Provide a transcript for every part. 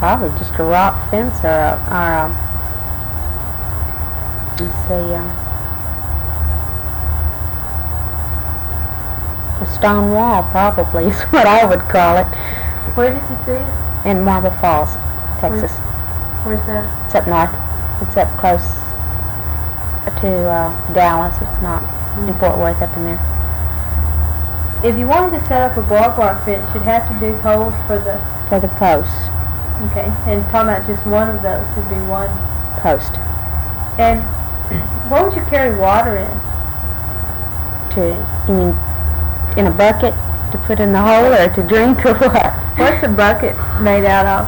Probably just a rock fence or let's see, a stone wall probably is what I would call it. Where did you see it? In Marble Falls, Texas. Where's that? It's up north. It's up close to Dallas. It's not in Fort Worth up in there. If you wanted to set up a barbed wire fence, you'd have to dig holes for the posts. Okay, and talking about just one of those would be one post. And what would you carry water in? You mean in a bucket to put in the hole, or to drink, or what? What's a bucket made out of?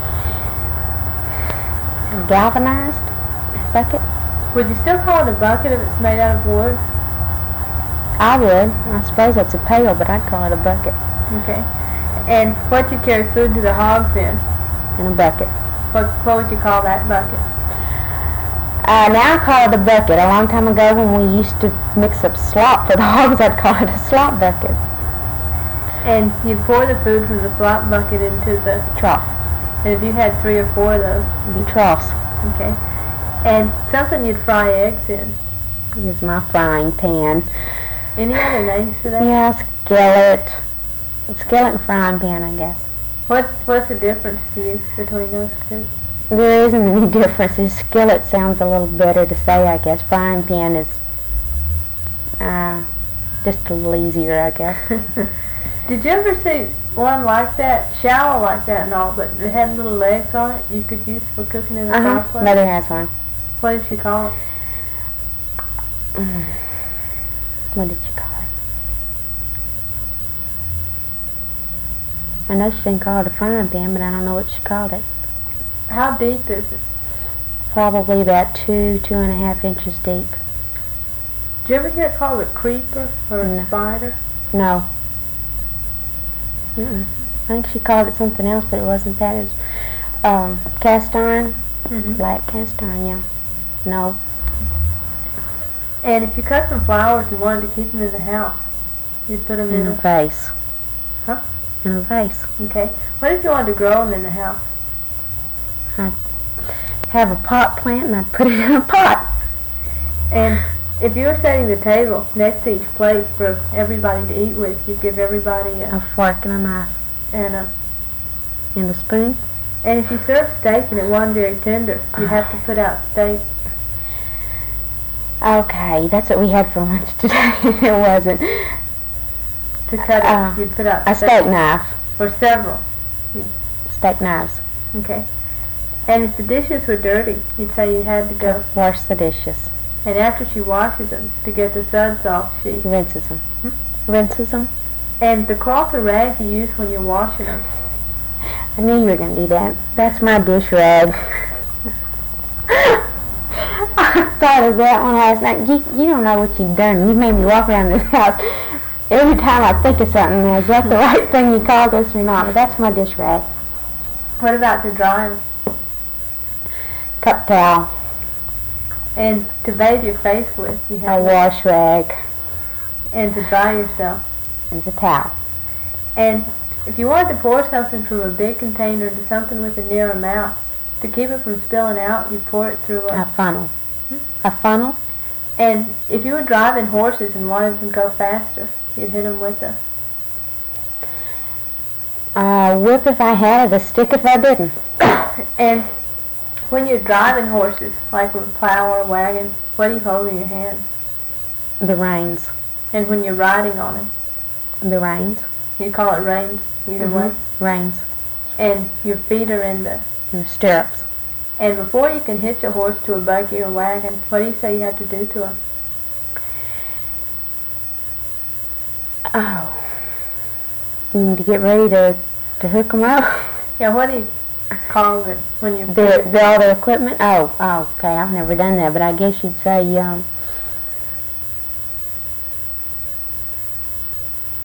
A galvanized bucket. Would you still call it a bucket if it's made out of wood? I would. I suppose that's a pail, but I'd call it a bucket. Okay. And what you carry food to the hogs in? In a bucket. What would you call that bucket? Now I call it a bucket. A long time ago when we used to mix up slop for the hogs, I'd call it a slop bucket. And you pour the food from the slop bucket into the trough. And if you had 3 or 4 of those? It'd be troughs. Okay. And something you'd fry eggs in? Here's my frying pan. Any other names for that? Yeah, skillet. Skillet and frying pan, I guess. What's the difference to you between those two? There isn't any difference. The skillet sounds a little better to say, I guess. Frying pan is just a little easier, I guess. Did you ever see one like that, shallow like that and all, but it had little legs on it you could use for cooking in the fireplace? Mother has one. What did she call it? What did she call it? I know she didn't call it a frying pan, but I don't know what she called it. How deep is it? Probably about 2.5 inches deep. Did you ever hear it called a creeper or a spider? No. I think she called it something else, but it wasn't that. It was cast iron. Black cast iron, yeah. No. And if you cut some flowers and wanted to keep them in the house, you'd put them in a vase. Huh? In a vase. Okay. What if you wanted to grow them in the house? I'd have a pot plant and I'd put it in a pot. And if you were setting the table next to each plate for everybody to eat with, you'd give everybody a fork and a knife. And a spoon. And if you served steak and it wasn't very tender, you'd have to put out steak. Okay, that's what we had for lunch today. It wasn't. To cut it, you'd put out a steak knife. Or several. Steak knives. Okay. And if the dishes were dirty, you'd say you had to go wash the dishes. And after she washes them, to get the suds off, she rinses them. Rinses them. And the cloth or rag you use when you're washing them. I knew you were going to do that. That's my dish rag. I thought of that one last night. You don't know what you've done. You've made me walk around this house. Every time I think of something, is that the right thing you called this or not? But that's my dish rag. What about to dry them? Cup towel. And to bathe your face with, you have a wash rag. And to dry yourself. Is a towel. And if you wanted to pour something from a big container into something with a narrow mouth, to keep it from spilling out, you pour it through a funnel. A funnel? And if you were driving horses and wanted them to go faster, you'd hit them with a whip if I had it, a stick if I didn't. And when you're driving horses, like with a plow or a wagon, what do you hold in your hand? The reins. And when you're riding on them? The reins. You call it reins, either way? Reins. And your feet are in the stirrups. And before you can hitch a horse to a buggy or wagon, what do you say you have to do to him? Oh. You need to get ready to hook them up? Yeah, what do you call it when you... All the equipment? Oh, okay, I've never done that, but I guess you'd say,